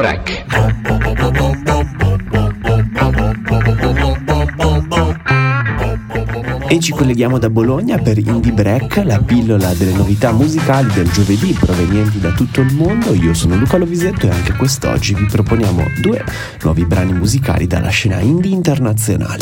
Break. E ci colleghiamo da Bologna per Indie Break, la pillola delle novità musicali del giovedì provenienti da tutto il mondo. Io sono Luca Lovisetto e anche quest'oggi vi proponiamo 2 nuovi brani musicali dalla scena indie internazionale.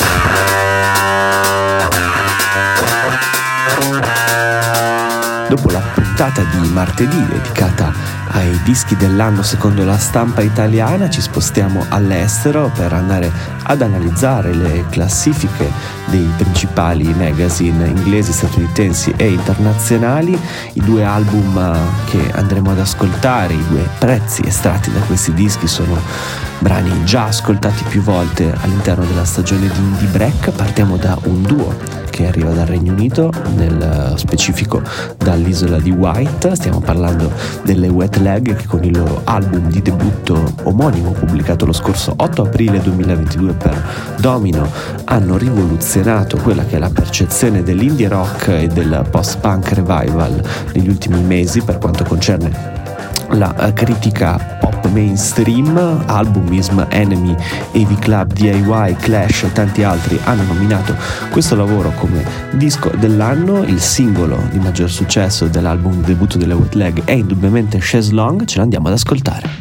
Dopo la puntata di martedì dedicata ai dischi dell'anno secondo la stampa italiana, ci spostiamo all'estero per andare ad analizzare le classifiche dei principali magazine inglesi, statunitensi e internazionali. I 2 album che andremo ad ascoltare, i 2 prezzi estratti da questi dischi sono brani già ascoltati più volte all'interno della stagione di Indie Break. Partiamo da un duo che arriva dal Regno Unito, nel specifico dall'isola di Wight. Stiamo parlando delle Wet Leg, che con il loro album di debutto omonimo pubblicato lo scorso 8 aprile 2022 per Domino hanno rivoluzionato quella che è la percezione dell'indie rock e del post-punk revival negli ultimi mesi per quanto concerne la critica pop mainstream. Albumism, Enemy, AV Club, DIY, Clash e tanti altri hanno nominato questo lavoro come disco dell'anno. Il singolo di maggior successo dell'album di debutto delle Wet Leg è indubbiamente Chaise Longue. Ce l'andiamo ad ascoltare.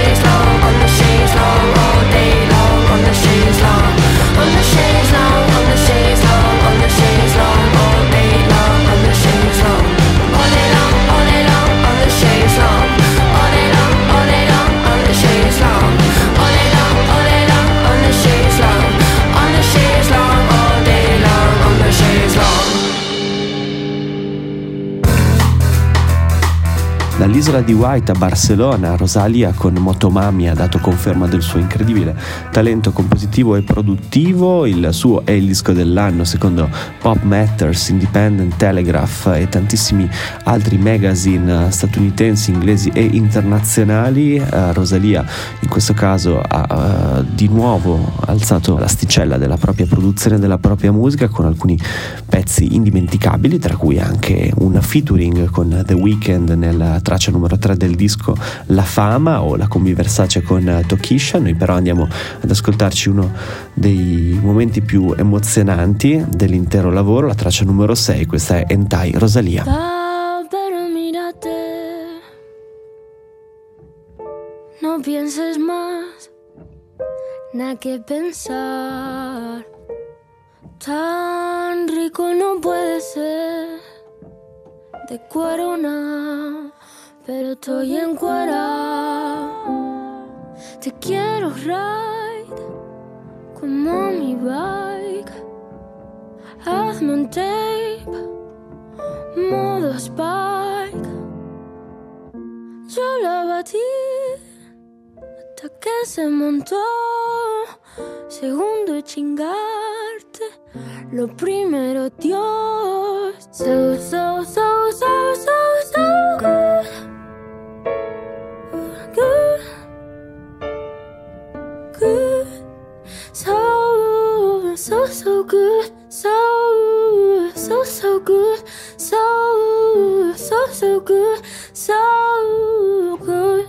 On the chaise longue, Dall'isola di White a Barcellona, Rosalia con Motomami ha dato conferma del suo incredibile talento compositivo e produttivo. Il suo è il disco dell'anno secondo Pop Matters, Independent, Telegraph e tantissimi altri magazine statunitensi, inglesi e internazionali. Rosalia in questo caso ha di nuovo alzato l'asticella della propria produzione, della propria musica, con alcuni pezzi indimenticabili, tra cui anche un featuring con The Weeknd nella traccia numero 3 del disco La Fama, o la combi Versace con Tokisha. Noi però andiamo ad ascoltarci uno dei momenti più emozionanti dell'intero lavoro, la traccia numero 6, questa è Entai, Rosalia. Pero mírate, no pienses más, nada que pensar, tan rico no puede ser, de cuero no, pero estoy encuerado. Te quiero ride como mi bike, hazme un tape, modo Spike. Yo la batí hasta que se montó, segundo chingarte, lo primero Dios. So, so, so, so, so, so good, good, good. So, so, so good, so, so, so good, so, so, so good, so good,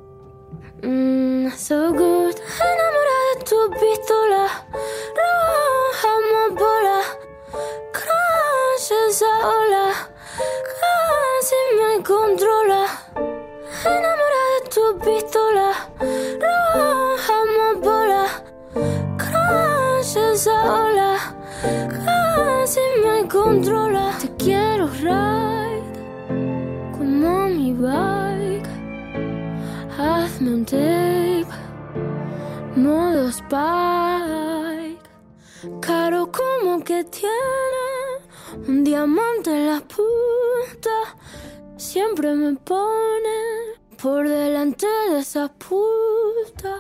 so good. Enamorada de tu pistola, roja amapola, crash esa ola, casi me controla. Enamorada de tu pistola, roja amapola, crash esa ola, casi me controla. Te quiero ride como mi bike, hazme un tape, modo Spike. Caro como que tiene un diamante en la punta, siempre me pone por delante de esa puta.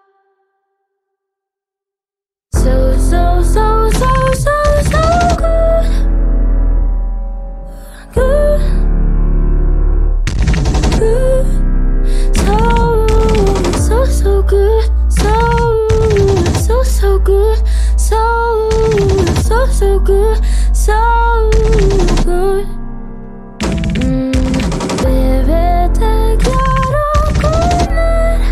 So, so, so, so, so, so good, good, good. So, so, so good, so, so, so good, so, so, so good, so good. Bebé, te quiero comer,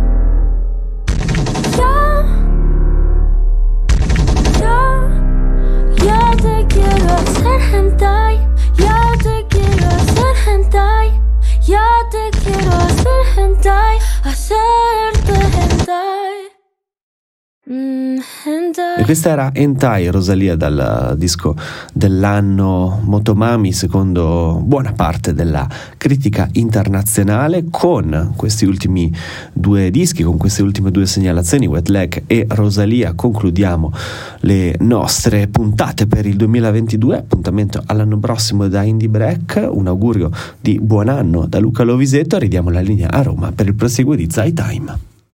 ya te quiero hacer hentai, ya te quiero hacer hentai, ya te quiero hacer hentai, hacerte hentai, hentai. E questa era Entai, Rosalia, dal disco dell'anno Motomami, secondo buona parte della critica internazionale. Con questi ultimi due dischi, con queste ultime due segnalazioni, Wet Leg e Rosalia, concludiamo le nostre puntate per il 2022. Appuntamento all'anno prossimo da Indie Break, un augurio di buon anno da Luca Lovisetto. Ridiamo la linea a Roma per il proseguo di Zai Time.